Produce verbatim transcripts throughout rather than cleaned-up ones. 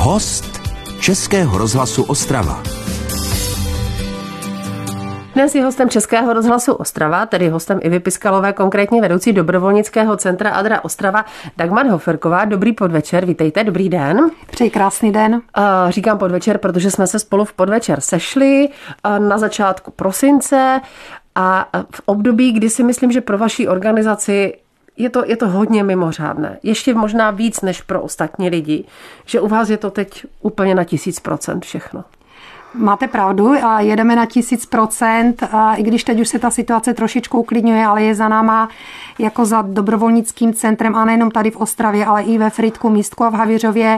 Host Českého rozhlasu Ostrava. Dnes je hostem Českého rozhlasu Ostrava, tedy hostem Ivy Piskalové, konkrétně vedoucí dobrovolnického centra Adra Ostrava, Dagmar Hoferková. Dobrý podvečer, vítejte, dobrý den. Přeji krásný den. Říkám podvečer, protože jsme se spolu v podvečer sešli na začátku prosince a v období, kdy si myslím, že pro vaši organizaci je to, je to hodně mimořádné. Ještě možná víc než pro ostatní lidi, že u vás je to teď úplně na tisíc procent všechno. Máte pravdu a jedeme na tisíc procent, i když teď už se ta situace trošičku uklidňuje, ale je za náma jako za dobrovolnickým centrem a nejenom tady v Ostravě, ale i ve Frýdku, Místku a v Havířově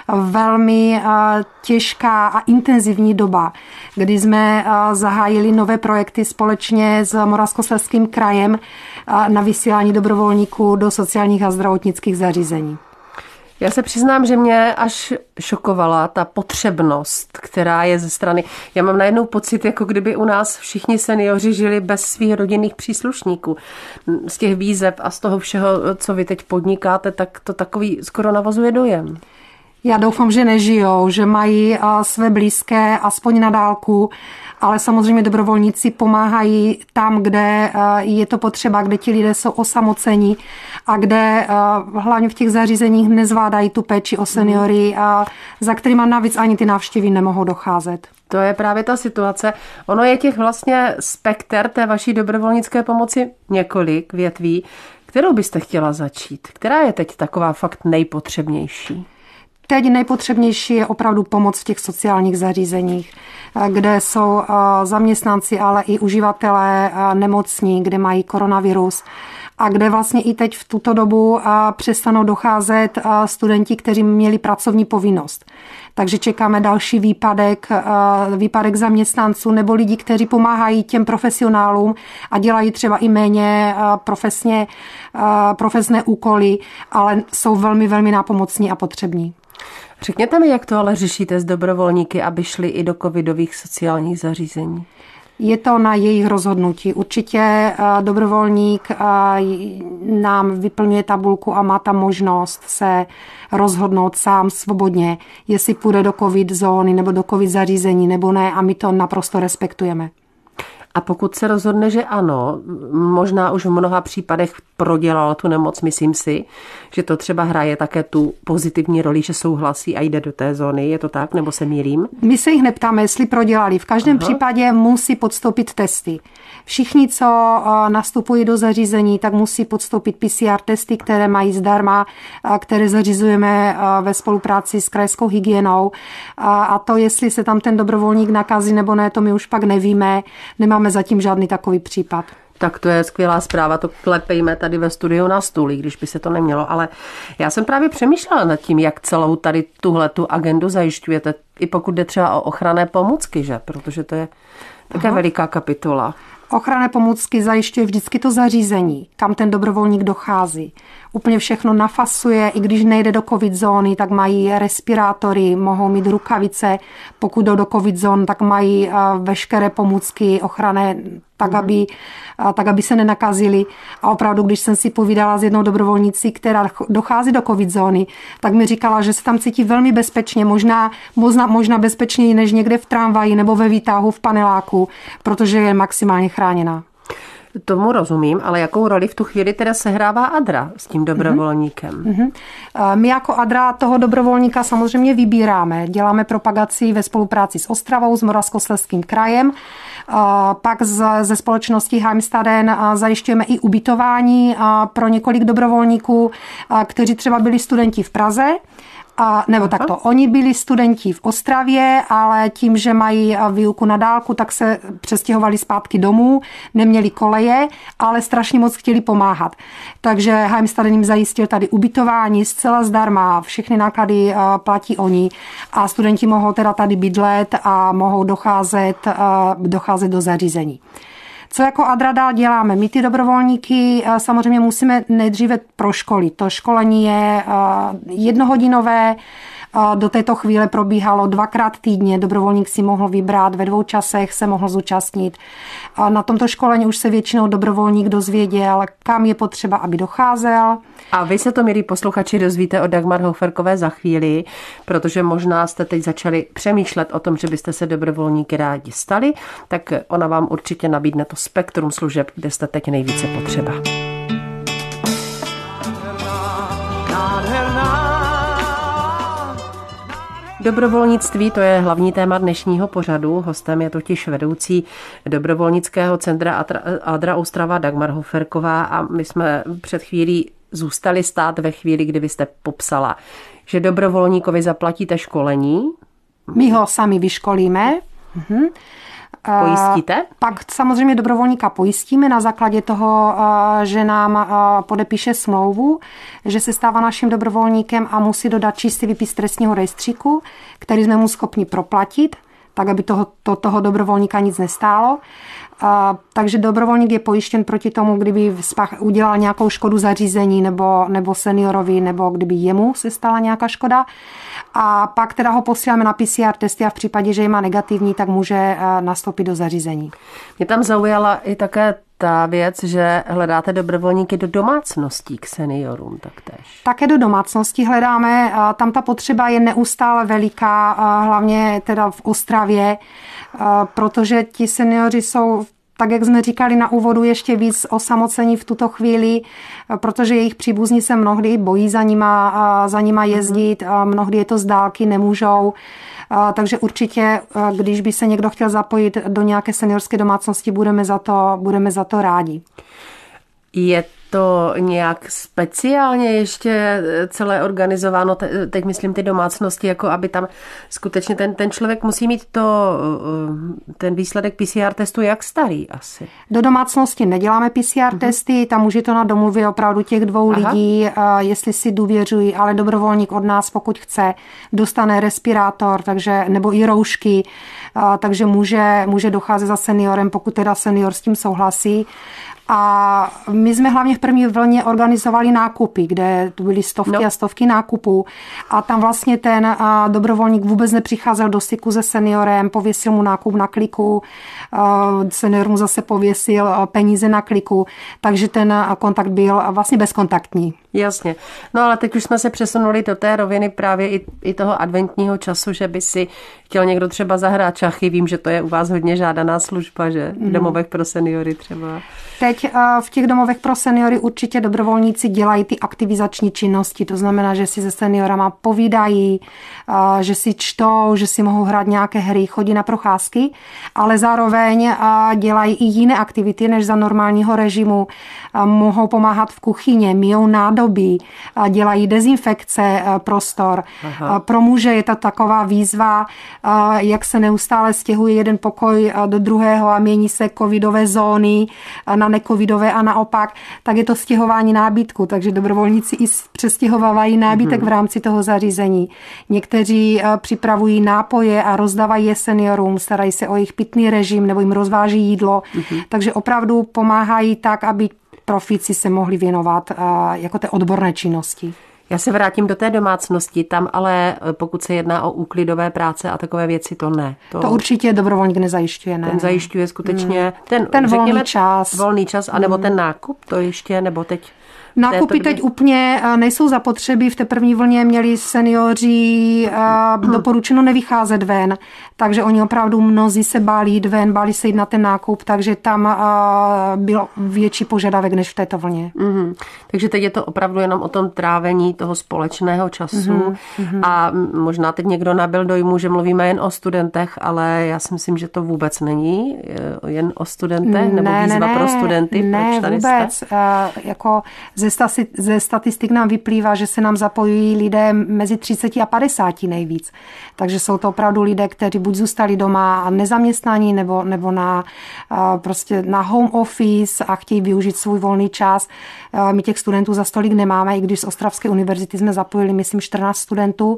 velmi těžká a intenzivní doba, kdy jsme zahájili nové projekty společně s Moravskoslezským krajem na vysílání dobrovolníků do sociálních a zdravotnických zařízení. Já se přiznám, že mě až šokovala ta potřebnost, která je ze strany. Já mám najednou pocit, jako kdyby u nás všichni seniori žili bez svých rodinných příslušníků. Z těch výzev a z toho všeho, co vy teď podnikáte, tak to takový skoro navozuje dojem. Já doufám, že nežijou, že mají své blízké aspoň na dálku, ale samozřejmě dobrovolníci pomáhají tam, kde je to potřeba, kde ti lidé jsou osamocení a kde hlavně v těch zařízeních nezvládají tu péči o seniory, za kterýma navíc ani ty návštěvy nemohou docházet. To je právě ta situace. Ono je těch vlastně spekter té vaší dobrovolnické pomoci několik větví. Kterou byste chtěla začít? Která je teď taková fakt nejpotřebnější? Teď nejpotřebnější je opravdu pomoc v těch sociálních zařízeních, kde jsou zaměstnanci, ale i uživatelé nemocní, kde mají koronavirus a kde vlastně i teď v tuto dobu přestanou docházet studenti, kteří měli pracovní povinnost. Takže čekáme další výpadek, výpadek zaměstnanců nebo lidí, kteří pomáhají těm profesionálům a dělají třeba i méně profesně, profesné úkoly, ale jsou velmi, velmi nápomocní a potřební. Řekněte mi, jak to ale řešíte s dobrovolníky, aby šli i do covidových sociálních zařízení? Je to na jejich rozhodnutí. Určitě dobrovolník nám vyplňuje tabulku a má tam možnost se rozhodnout sám svobodně, jestli půjde do covid zóny nebo do covid zařízení nebo ne, a my to naprosto respektujeme. A pokud se rozhodne, že ano, možná už v mnoha případech prodělal tu nemoc, myslím si, že to třeba hraje také tu pozitivní roli, že souhlasí a jde do té zóny. Je to tak, nebo se mýlím? My se jich neptáme, jestli prodělali. V každém Aha. případě musí podstoupit testy. Všichni, co nastupují do zařízení, tak musí podstoupit P C R testy, které mají zdarma, které zařizujeme ve spolupráci s krajskou hygienou. A to, jestli se tam ten dobrovolník nakazí nebo ne, to my už pak nevíme. Nemáme zatím žádný takový případ. Tak to je skvělá zpráva, to klepejme tady ve studiu na stůl, když by se to nemělo. Ale já jsem právě přemýšlela nad tím, jak celou tady tuhletu agendu zajišťujete, i pokud jde třeba o ochranné pomůcky, že? Protože to je také Aha. veliká kapitola. Ochranné pomůcky zajišťuje vždycky to zařízení, kam ten dobrovolník dochází. Úplně všechno nafasuje, i když nejde do covid zóny, tak mají respirátory, mohou mít rukavice. Pokud jdou do covid zón, tak mají veškeré pomůcky ochranné, tak aby, tak, aby se nenakazili. A opravdu, když jsem si povídala s jednou dobrovolnicí, která dochází do covid zóny, tak mi říkala, že se tam cítí velmi bezpečně, možná, možná, možná bezpečněji než někde v tramvaji nebo ve výtahu v paneláku, protože je maximálně chráněná. Tomu rozumím, ale jakou roli v tu chvíli teda sehrává Adra s tím dobrovolníkem? Mm-hmm. My jako Adra toho dobrovolníka samozřejmě vybíráme. Děláme propagaci ve spolupráci s Ostravou, s Moravskoslezským krajem. Pak ze společnosti Heimstaden zajišťujeme i ubytování pro několik dobrovolníků, kteří třeba byli studenti v Praze. A, nebo Aha. takto, oni byli studenti v Ostravě, ale tím, že mají výuku na dálku, tak se přestěhovali zpátky domů, neměli koleje, ale strašně moc chtěli pomáhat. Takže Heimstaden jim zajistil tady ubytování zcela zdarma, všechny náklady platí oni a studenti mohou teda tady bydlet a mohou docházet, docházet do zařízení. Co jako Adra dál děláme? My ty dobrovolníky samozřejmě musíme nejdříve proškolit. To školení je jednohodinové Do této chvíle probíhalo dvakrát týdně, dobrovolník si mohl vybrat, ve dvou časech se mohl zúčastnit. Na tomto školení už se většinou dobrovolník dozvěděl, kam je potřeba, aby docházel. A vy se to, milí posluchači, dozvíte o Dagmar Hoferkové za chvíli, protože možná jste teď začali přemýšlet o tom, že byste se dobrovolníky rádi stali, tak ona vám určitě nabídne to spektrum služeb, kde jste teď nejvíce potřeba. Dobrovolnictví, to je hlavní téma dnešního pořadu. Hostem je totiž vedoucí dobrovolnického centra Adra Ostrava Dagmar Hoferková a my jsme před chvílí zůstali stát ve chvíli, kdy vy jste popsala, že dobrovolníkovi zaplatíte školení. My ho sami vyškolíme. Mhm. Pojistíte? Pak samozřejmě dobrovolníka pojistíme na základě toho, že nám podepíše smlouvu, že se stává naším dobrovolníkem a musí dodat čistý výpis trestního rejstříku, který jsme mu schopni proplatit, tak aby toho, to, toho dobrovolníka nic nestálo. A, takže dobrovolník je pojištěn proti tomu, kdyby spach, udělal nějakou škodu zařízení nebo, nebo seniorovi, nebo kdyby jemu se stala nějaká škoda. A pak teda ho posíláme na P C R testy a v případě, že je má negativní, tak může nastoupit do zařízení. Mě tam zaujala i také ta věc, že hledáte dobrovolníky do domácností k seniorům taktéž. Také do domácností hledáme. Tam ta potřeba je neustále veliká, hlavně teda v Ostravě, protože ti seniori jsou, tak jak jsme říkali na úvodu, ještě víc osamocení v tuto chvíli, protože jejich příbuzní se mnohdy bojí za nima, za nima jezdit, mnohdy je to z dálky, nemůžou. Takže určitě, když by se někdo chtěl zapojit do nějaké seniorské domácnosti, budeme za to, budeme za to rádi. Je to nějak speciálně ještě celé organizováno, teď myslím ty domácnosti, jako aby tam skutečně ten, ten člověk musí mít to, ten výsledek P C R testu jak starý asi? Do domácnosti neděláme P C R uh-huh. testy, tam už je to na domluvě opravdu těch dvou Aha. lidí, jestli si důvěřují, ale dobrovolník od nás, pokud chce, dostane respirátor, takže, nebo i roušky, takže může, může docházet za seniorem, pokud teda senior s tím souhlasí. A my jsme hlavně v první vlně organizovali nákupy, kde tu byly stovky no. a stovky nákupů a tam vlastně ten dobrovolník vůbec nepřicházel do styku se seniorem, pověsil mu nákup na kliku, senior mu zase pověsil peníze na kliku, takže ten kontakt byl vlastně bezkontaktní. Jasně. No ale teď už jsme se přesunuli do té roviny právě i, i toho adventního času, že by si chtěl někdo třeba zahrát šachy. Vím, že to je u vás hodně žádaná služba, že v domovech pro seniory třeba. Teď v těch domovech pro seniory určitě dobrovolníci dělají ty aktivizační činnosti. To znamená, že si se seniorama povídají, že si čtou, že si mohou hrát nějaké hry, chodí na procházky, ale zároveň dělají i jiné aktivity než za normálního režimu. Mohou pomáhat v kuchyni, myjou nádobí, dělají dezinfekce prostor. Aha. Pro muže je to taková výzva, jak se neustále stěhuje jeden pokoj do druhého a mění se covidové zóny na necovidové a naopak, tak je to stěhování nábytku, takže dobrovolníci i přestěhovávají nábytek mm-hmm. v rámci toho zařízení. Někteří připravují nápoje a rozdávají je seniorům, starají se o jejich pitný režim nebo jim rozváží jídlo, mm-hmm. takže opravdu pomáhají tak, aby profíci se mohli věnovat jako té odborné činnosti. Já se vrátím do té domácnosti, tam ale pokud se jedná o úklidové práce a takové věci, to ne. To, to určitě dobrovolník nezajišťuje, ne. Ten zajišťuje skutečně hmm. ten, ten řekněme, volný čas. Volný čas, anebo hmm. ten nákup, to ještě, nebo teď... Nákupy teď úplně nejsou zapotřebí. V té první vlně měli seniori doporučeno nevycházet ven, takže oni opravdu mnozí se báli jít ven, báli se jít na ten nákup, takže tam byl větší požadavek než v této vlně. Mm-hmm. Takže teď je to opravdu jenom o tom trávení toho společného času mm-hmm. a možná teď někdo nabyl dojmu, že mluvíme jen o studentech, ale já si myslím, že to vůbec není jen o studentech, nebo ne, výzva ne, pro studenty. Ne, Proč tady vůbec. Jste? Jako Ze, stasi, ze statistik nám vyplývá, že se nám zapojují lidé mezi třicet a padesát nejvíc. Takže jsou to opravdu lidé, kteří buď zůstali doma nezaměstnaní nebo, nebo na, prostě na home office a chtějí využít svůj volný čas. My těch studentů za stolik nemáme, i když z Ostravské univerzity jsme zapojili, myslím, čtrnáct studentů,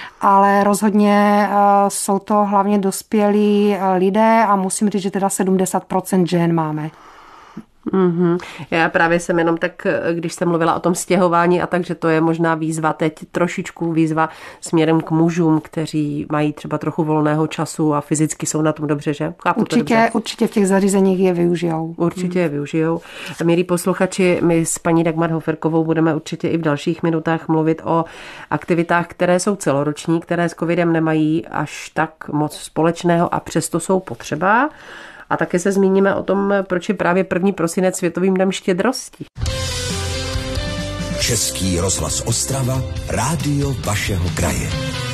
ale rozhodně jsou to hlavně dospělí lidé a musím říct, že teda sedmdesát procent žen máme. Mm-hmm. Já právě jsem jenom tak, když jsem mluvila o tom stěhování a tak, že to je možná výzva teď, trošičku výzva směrem k mužům, kteří mají třeba trochu volného času a fyzicky jsou na tom dobře, že? Chápu určitě, to dobře. Určitě v těch zařízeních je využijou. Určitě je využijou. Milí posluchači, my s paní Dagmar Hoferkovou budeme určitě i v dalších minutách mluvit o aktivitách, které jsou celoroční, které s covidem nemají až tak moc společného a přesto jsou potřeba. A také se zmíníme o tom, proč je právě první prosinec Světovým dnem štědrosti. Český rozhlas Ostrava, rádio vašeho kraje.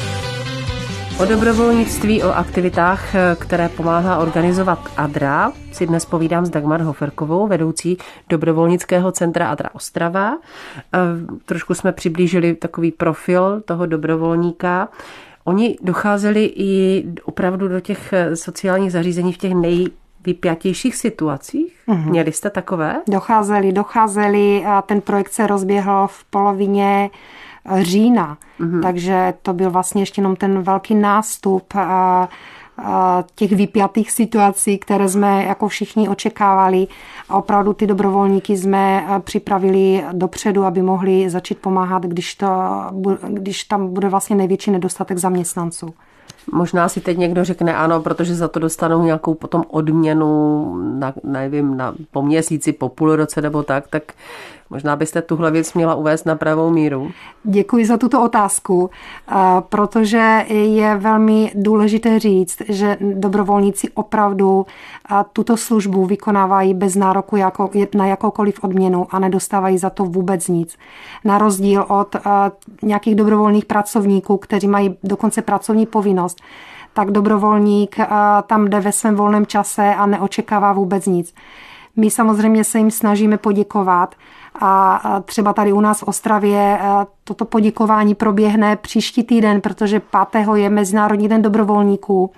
O dobrovolnictví, o aktivitách, které pomáhá organizovat Adra, si dnes povídám s Dagmar Hoferkovou, vedoucí dobrovolnického centra Adra Ostrava. Trošku jsme přiblížili takový profil toho dobrovolníka. Oni docházeli i opravdu do těch sociálních zařízení v těch nejvypjatějších situacích? Mm-hmm. Měli jste takové? Docházeli, docházeli a ten projekt se rozběhl v polovině října, mm-hmm. takže to byl vlastně ještě jenom ten velký nástup a těch vypjatých situací, které jsme jako všichni očekávali a opravdu ty dobrovolníky jsme připravili dopředu, aby mohli začít pomáhat, když, to, když tam bude vlastně největší nedostatek zaměstnanců. Možná si teď někdo řekne ano, protože za to dostanou nějakou potom odměnu, na, nevím, na, po měsíci, po půl roce nebo tak, tak možná byste tuhle věc měla uvést na pravou míru. Děkuji za tuto otázku, protože je velmi důležité říct, že dobrovolníci opravdu tuto službu vykonávají bez nároku jako, na jakoukoliv odměnu a nedostávají za to vůbec nic. Na rozdíl od nějakých dobrovolných pracovníků, kteří mají dokonce pracovní povinnost, tak dobrovolník tam jde ve svém volném čase a neočekává vůbec nic. My samozřejmě se jim snažíme poděkovat a třeba tady u nás v Ostravě toto poděkování proběhne příští týden, protože pátého je Mezinárodní den dobrovolníků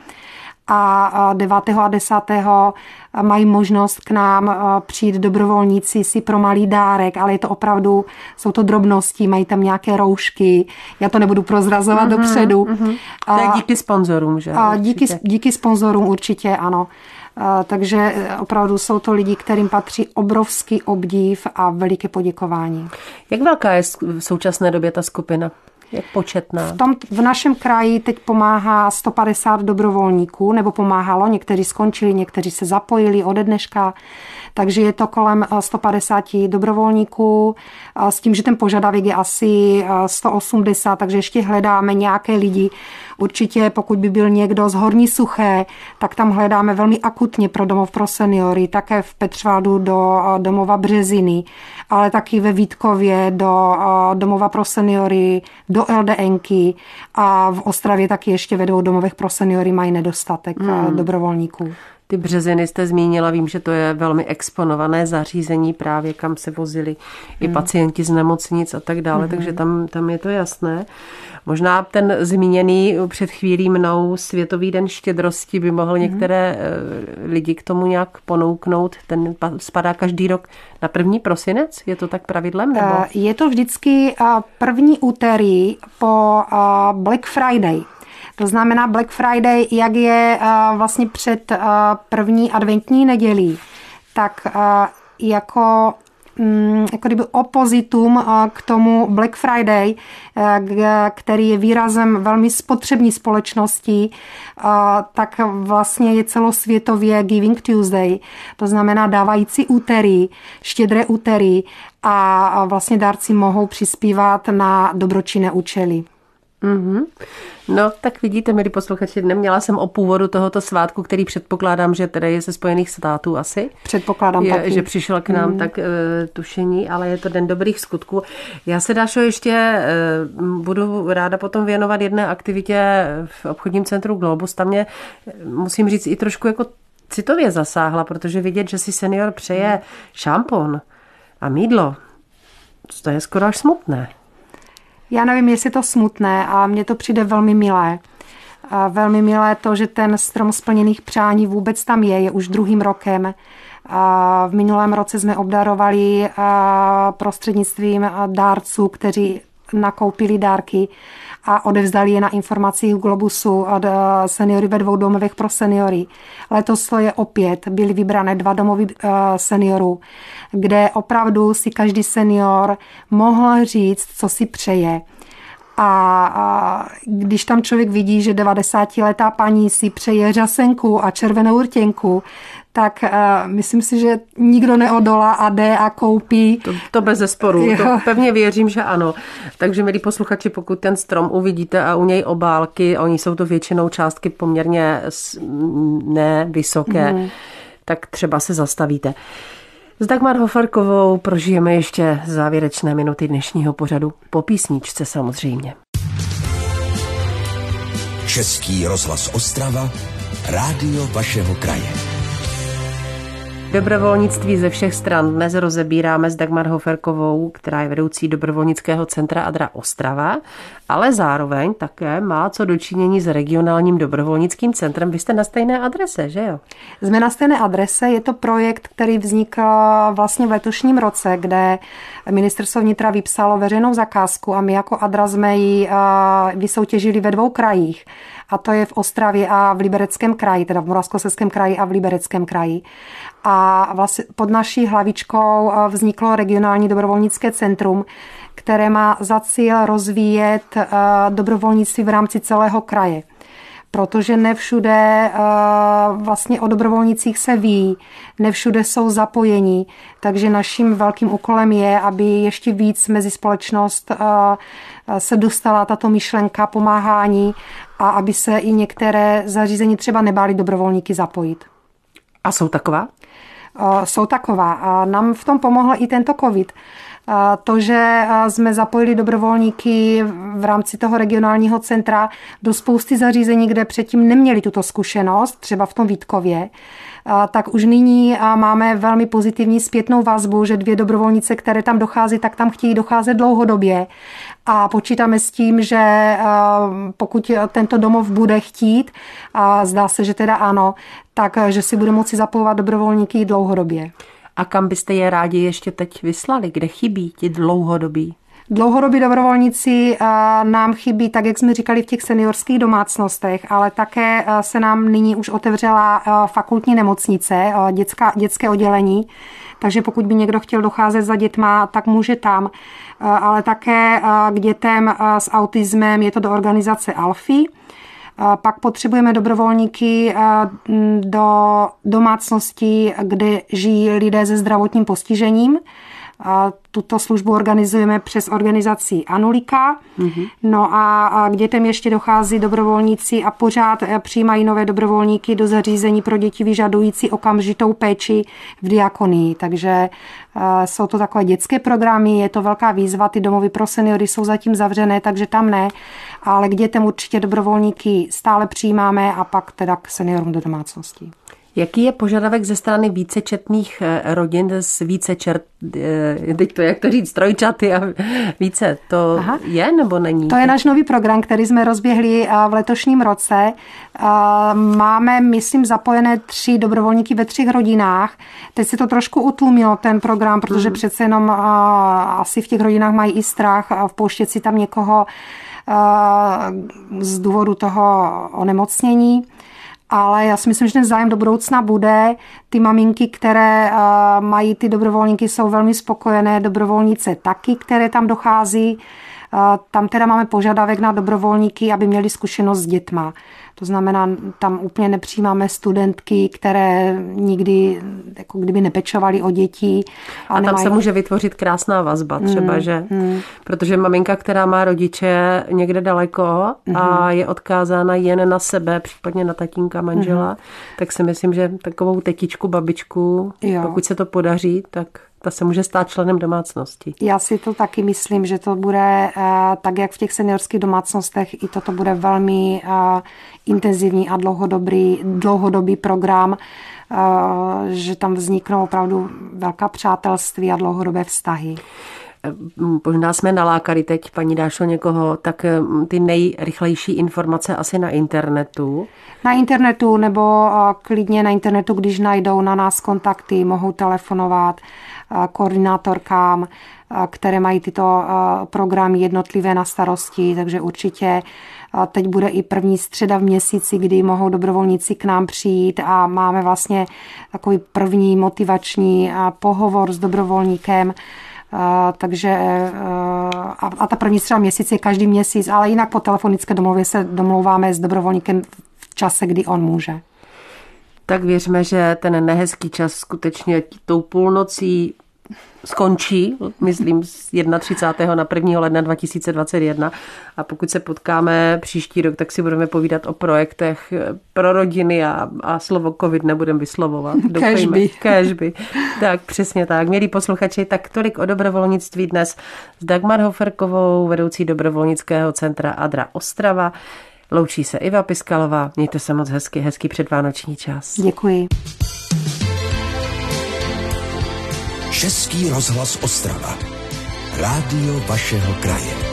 a devátého a desátého mají možnost k nám přijít dobrovolníci si pro malý dárek, ale je to opravdu, jsou to drobnosti, mají tam nějaké roušky, já to nebudu prozrazovat mm-hmm, dopředu. Mm-hmm. To je díky sponzorům, že? A díky, díky sponzorům určitě, ano. Takže opravdu jsou to lidi, kterým patří obrovský obdiv a veliké poděkování. Jak velká je v současné době ta skupina? Jak početná? V, tom, v našem kraji teď pomáhá sto padesát dobrovolníků, nebo pomáhalo, někteří skončili, někteří se zapojili ode dneška, takže je to kolem sto padesát dobrovolníků s tím, že ten požadavek je asi sto osmdesát, takže ještě hledáme nějaké lidi. Určitě pokud by byl někdo z Horní Suché, tak tam hledáme velmi akutně pro domov pro seniory, také v Petřvaldu do domova Březiny, ale taky ve Vítkově do domova pro seniory, do LDNky a v Ostravě taky ještě ve dvou domovech pro seniory mají nedostatek hmm. dobrovolníků. Ty Březiny jste zmínila, vím, že to je velmi exponované zařízení právě, kam se vozili i hmm. pacienti z nemocnic a tak dále, hmm. takže tam, tam je to jasné. Možná ten zmíněný před chvílí mnou Světový den štědrosti by mohl hmm. některé lidi k tomu nějak ponouknout. Ten spadá každý rok na první prosinec? Je to tak pravidlem? Nebo? Je to vždycky první úterý po Black Friday. To znamená Black Friday, jak je vlastně před první adventní nedělí, tak jako, jako kdyby opozitum k tomu Black Friday, který je výrazem velmi spotřební společnosti, tak vlastně je celosvětově Giving Tuesday, to znamená dávající úterý, štědré úterý a vlastně dárci mohou přispívat na dobročinné účely. Mm-hmm. No, tak vidíte, milí posluchači, neměla jsem o původu tohoto svátku, který předpokládám, že tedy je ze Spojených států asi. Předpokládám je, taky. Že přišel k nám mm. tak uh, tušení, ale je to Den dobrých skutků. Já se, Dášo, ještě uh, budu ráda potom věnovat jedné aktivitě v obchodním centru Globus. Tam mě, musím říct, i trošku jako citově zasáhla, protože vidět, že si senior přeje mm. šampon a mýdlo, to je skoro až smutné. Já nevím, jestli je to smutné, a mně to přijde velmi milé. A velmi milé to, že ten strom splněných přání vůbec tam je, je už druhým rokem. A v minulém roce jsme obdarovali prostřednictvím dárců, kteří nakoupili dárky a odevzdali je na informacích Globusu od seniory ve dvou domovech pro seniory. Letos to je opět, byly vybrané dva domovy seniorů, kde opravdu si každý senior mohl říct, co si přeje. A když tam člověk vidí, že devadesátiletá paní si přeje řasenku a červenou rtěnku, tak uh, myslím si, že nikdo neodolá a jde a koupí. To, to bez zesporu, to pevně věřím, že ano. Takže, milí posluchači, pokud ten strom uvidíte a u něj obálky, oni jsou to většinou částky poměrně nevysoké, mm. tak třeba se zastavíte. S Dagmar Hoferkovou prožijeme ještě závěrečné minuty dnešního pořadu po písničce samozřejmě. Český rozhlas Ostrava, rádio vašeho kraje. Dobrovolnictví ze všech stran dnes rozebíráme s Dagmar Hoferkovou, která je vedoucí dobrovolnického centra Adra Ostrava, ale zároveň také má co dočinění s regionálním dobrovolnickým centrem. Vy jste na stejné adrese, že jo? Jsme na stejné adrese, je to projekt, který vznikl vlastně v letošním roce, kde ministerstvo vnitra vypsalo veřejnou zakázku a my jako Adra jsme ji vysoutěžili ve dvou krajích. A to je v Ostravě a v Libereckém kraji, teda v Moravskoslezském kraji a v Libereckém kraji. A vlastně pod naší hlavičkou vzniklo regionální dobrovolnické centrum, které má za cíl rozvíjet dobrovolnictví v rámci celého kraje. Protože nevšude vlastně o dobrovolnicích se ví, nevšude jsou zapojení, takže naším velkým úkolem je, aby ještě víc mezi společnost se dostala tato myšlenka pomáhání a aby se i některé zařízení třeba nebály dobrovolníky zapojit. A jsou taková? Jsou taková. A nám v tom pomohl i tento covid. To, že jsme zapojili dobrovolníky v rámci toho regionálního centra do spousty zařízení, kde předtím neměli tuto zkušenost, třeba v tom Vítkově, tak už nyní máme velmi pozitivní zpětnou vazbu, že dvě dobrovolnice, které tam dochází, tak tam chtějí docházet dlouhodobě. A počítáme s tím, že pokud tento domov bude chtít, a zdá se, že teda ano, tak že si bude moci zapojovat dobrovolníky dlouhodobě. A kam byste je rádi ještě teď vyslali? Kde chybí ti dlouhodobí? Dlouhodobí dobrovolníci nám chybí, tak jak jsme říkali, v těch seniorských domácnostech, ale také se nám nyní už otevřela fakultní nemocnice, dětská, dětské oddělení, takže pokud by někdo chtěl docházet za dětma, tak může tam, ale také k dětem s autismem je to do organizace Alfy. Pak potřebujeme dobrovolníky do domácností, kde žijí lidé se zdravotním postižením. Tuto službu organizujeme přes organizaci Anulika. Mm-hmm. No a k dětem ještě dochází dobrovolníci a pořád přijímají nové dobrovolníky do zařízení pro děti vyžadující okamžitou péči v diakonii. Takže jsou to takové dětské programy, je to velká výzva, ty domovy pro seniory jsou zatím zavřené, takže tam ne, ale k dětem určitě dobrovolníky stále přijímáme a pak teda k seniorům do domácnosti. Jaký je požadavek ze strany vícečetných rodin s více čert, teď to jak to říct, trojčaty a více, to Aha. je nebo není? To je náš nový program, který jsme rozběhli v letošním roce. Máme, myslím, zapojené tři dobrovolníky ve třech rodinách. Teď se to trošku utlumilo, ten program, protože mm. přece jenom asi v těch rodinách mají i strach vpouštět si tam někoho z důvodu toho onemocnění. Ale já si myslím, že ten zájem do budoucna bude. Ty maminky, které uh, mají ty dobrovolníky, jsou velmi spokojené. Dobrovolnice taky, které tam dochází. Uh, tam teda máme požadavek na dobrovolníky, aby měli zkušenost s dětma. To znamená, tam úplně nepřijímáme studentky, které nikdy jako kdyby nepečovaly o děti. A, a tam nemají... se může vytvořit krásná vazba třeba, mm, že? Mm. Protože maminka, která má rodiče někde daleko mm. a je odkázána jen na sebe, případně na tatínka, manžela, mm. tak si myslím, že takovou tetičku, babičku, jo. pokud se to podaří, tak ta se může stát členem domácnosti. Já si to taky myslím, že to bude tak, jak v těch seniorských domácnostech, i toto bude velmi intenzivní a dlouhodobý, dlouhodobý program, že tam vzniknou opravdu velká přátelství a dlouhodobé vztahy. Možná jsme nalákali teď, paní Dášo, někoho, tak ty nejrychlejší informace asi na internetu. Na internetu nebo klidně na internetu, když najdou na nás kontakty, mohou telefonovat koordinátorkám, které mají tyto programy jednotlivé na starosti, takže určitě teď bude i první středa v měsíci, kdy mohou dobrovolníci k nám přijít a máme vlastně takový první motivační pohovor s dobrovolníkem. Uh, takže uh, a, a ta první středa měsíc je každý měsíc, ale jinak po telefonické domluvě se domlouváme s dobrovolníkem v čase, kdy on může. Tak věřme, že ten nehezký čas skutečně tou půlnocí skončí, myslím z třicátého prvního na prvního ledna dva tisíce dvacet jedna, a pokud se potkáme příští rok, tak si budeme povídat o projektech pro rodiny a, a slovo covid nebudeme vyslovovat. Kéžby. Kéžby. Tak přesně tak. Milí posluchači, tak tolik o dobrovolnictví dnes s Dagmar Hoferkovou, vedoucí dobrovolnického centra Adra Ostrava. Loučí se Iva Piskalová. Mějte se moc hezky, hezký předvánoční čas. Děkuji. Český rozhlas Ostrava. Rádio vašeho kraje.